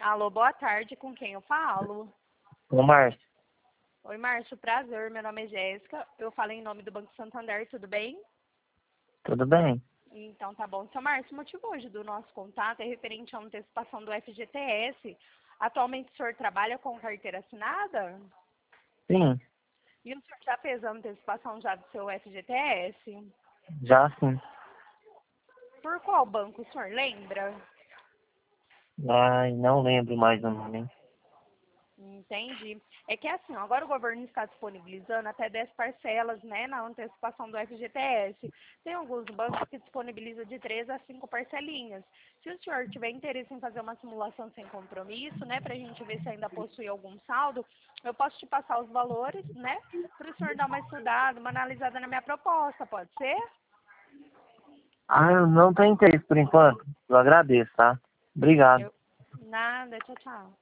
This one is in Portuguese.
Alô, boa tarde, com quem eu falo? Ô, Márcio, Oi, Márcio, prazer, meu nome é Jéssica, eu falo em nome do Banco Santander, tudo bem? tudo bem? Então tá bom. Seu Márcio, o motivo hoje do nosso contato é referente à antecipação do FGTS. Atualmente o senhor trabalha com carteira assinada? Sim, E o senhor já fez a antecipação já do seu FGTS? já sim. Por qual banco o senhor lembra? Ai, não lembro mais o nome. Entendi. É que assim, agora o governo está disponibilizando até 10 parcelas, né, na antecipação do FGTS. Tem alguns bancos que disponibilizam de 3 a 5 parcelinhas. Se o senhor tiver interesse em fazer uma simulação sem compromisso, né, para a gente ver se ainda possui algum saldo, eu posso te passar os valores, né, para o senhor dar uma estudada, uma analisada na minha proposta, pode ser? Ah, eu não tenho interesse por enquanto. Eu agradeço, tá? Obrigado. Nada, tchau, tchau.